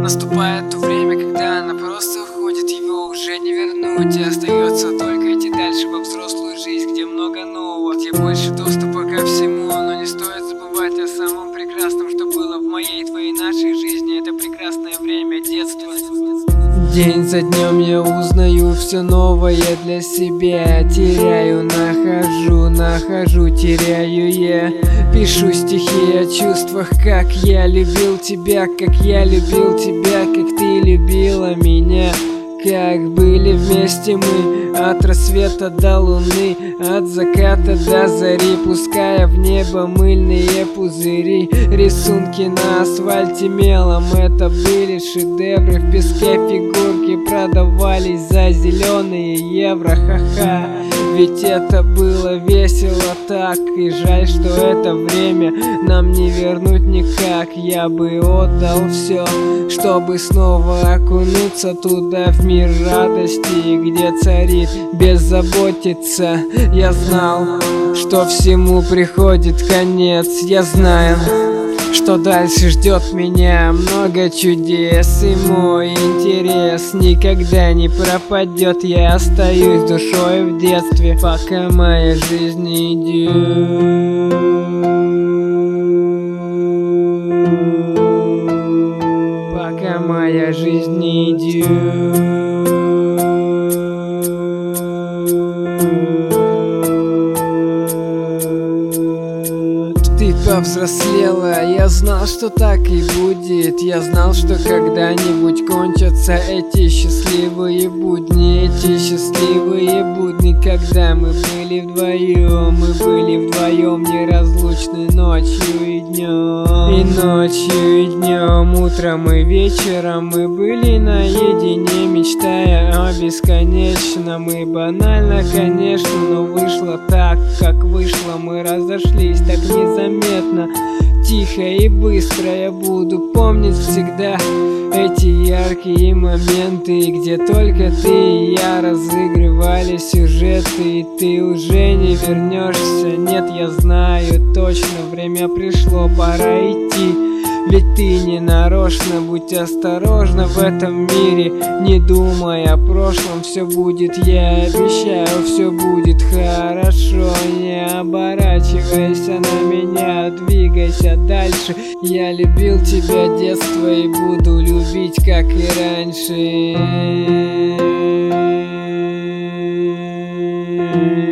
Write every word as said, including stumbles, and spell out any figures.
Наступает то время, когда она просто уходит, его уже не вернуть, и остается только идти дальше во взрослую жизнь, где много нового, где больше доступа ко всему. Но не стоит забывать о самом прекрасном, что было в моей, твоей, нашей жизни. Это прекрасное время детства. День за днем я узнаю все новое для себя. Теряю, нахожу, нахожу, теряю я. Пишу стихи о чувствах, как я любил тебя, как я любил тебя, как ты любила меня. Как были вместе мы, от рассвета до луны, от заката до зари, пуская в небо мыльные пузыри. Рисунки на асфальте мелом, это были шедевры. В песке фигурки продавались за зеленые евро, ха-ха. Ведь это было весело так, и жаль, что это время нам не вернуть никак. Я бы отдал все, чтобы снова окунуться туда, в мир радости, где царит беззаботица. Я знал, что всему приходит конец. Я знаю, что дальше ждет меня много чудес, и мой интерес никогда не пропадет. Я остаюсь душой в детстве, пока моя жизнь идет. Пока моя жизнь идет. Ты повзрослела, я знал, что так и будет. Я знал, что когда-нибудь кончатся эти счастливые будни. Эти счастливые будни, когда мы были вдвоем. Мы были вдвоем, неразлучны ночью и днем. И ночью, и днем, утром и вечером мы были наедине, мечтая о бесконечном. И банально, конечно, но вышло так, как вышло. Мы разошлись так незаметно, тихо и быстро. Я буду помнить всегда эти яркие моменты, где только ты и я разыгрывали сюжеты. И ты уже не вернешься, нет, я знаю точно, время пришло, пора идти. Ведь ты не нарочно, будь осторожна в этом мире, не думай о прошлом, все будет, я обещаю, все будет хорошо. Не оборачивайся на меня, двигайся дальше. Я любил тебя детство и буду любить, как и раньше.